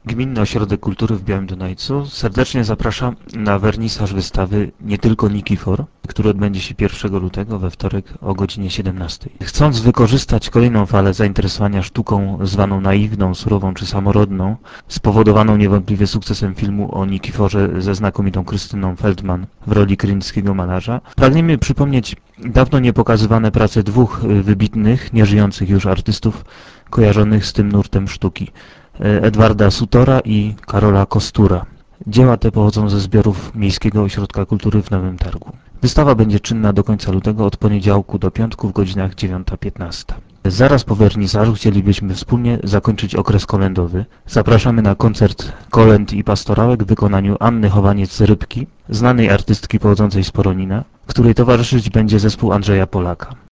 Gminny Ośrodek Kultury w Białym Dunajcu serdecznie zaprasza na wernisaż wystawy Nie tylko Nikifor, który odbędzie się 1 lutego we wtorek o godzinie 17. Chcąc wykorzystać kolejną falę zainteresowania sztuką zwaną naiwną, surową czy samorodną, spowodowaną niewątpliwie sukcesem filmu o Nikiforze ze znakomitą Krystyną Feldman w roli krynickiego malarza, pragniemy przypomnieć dawno niepokazywane prace dwóch wybitnych, nieżyjących już artystów kojarzonych z tym nurtem sztuki. Edwarda Sutora i Karola Kostura. Dzieła te pochodzą ze zbiorów Miejskiego Ośrodka Kultury w Nowym Targu. Wystawa będzie czynna do końca lutego od poniedziałku do piątku w godzinach 9:15. Zaraz po wernisażu chcielibyśmy wspólnie zakończyć okres kolędowy. Zapraszamy na koncert kolęd i pastorałek w wykonaniu Anny Chowaniec-Rybki, znanej artystki pochodzącej z Poronina, której towarzyszyć będzie zespół Andrzeja Polaka.